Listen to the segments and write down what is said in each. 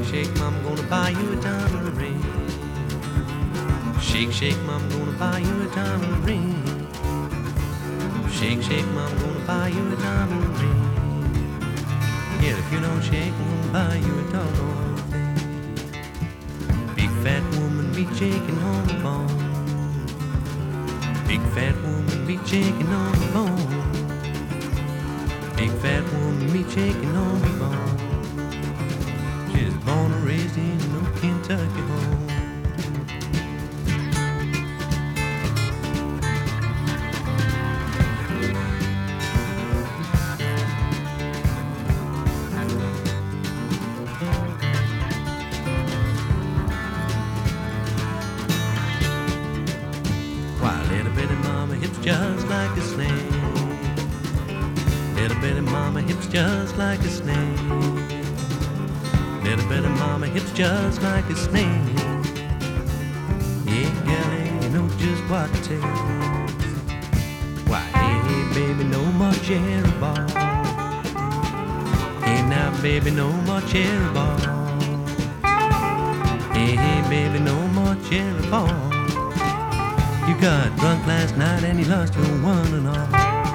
shake, mama, gonna buy you a diamond ring. Shake, shake, mama, gonna buy you a diamond ring. Shake, shake, mama, gonna buy you a diamond ring. Yeah, if you don't shake, I'm gonna buy you a doggone thing. Big fat woman be shaking on the bone. Big fat woman be shaking on the bone. Big fat woman be shaking on the bone. She's born and raised in no Kentucky home. Why, little bitty mama hips just like a snake. Little bitty mama hips just like a snake. Little bitty mama hips just like a snake. Yeah, Gally, you know just what it takes. Why, hey, baby, no more cherry ball. Hey, now, baby, no more cherry ball. Hey, baby, no more cherry ball. You got drunk last night and you lost your one and all.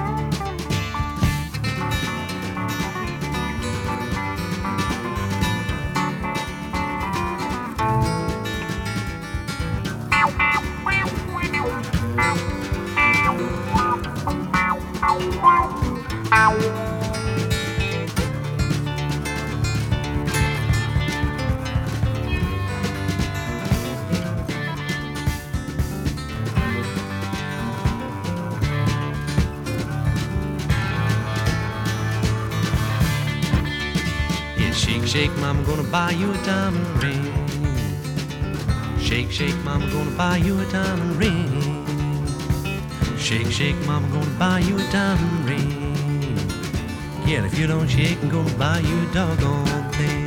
Shake, shake, mama, gonna buy you a diamond ring. Shake, shake, mama, gonna buy you a diamond ring. Shake, shake, mama, gonna buy you a diamond ring. Yeah, if you don't shake, I'm gonna buy you a doggone thing.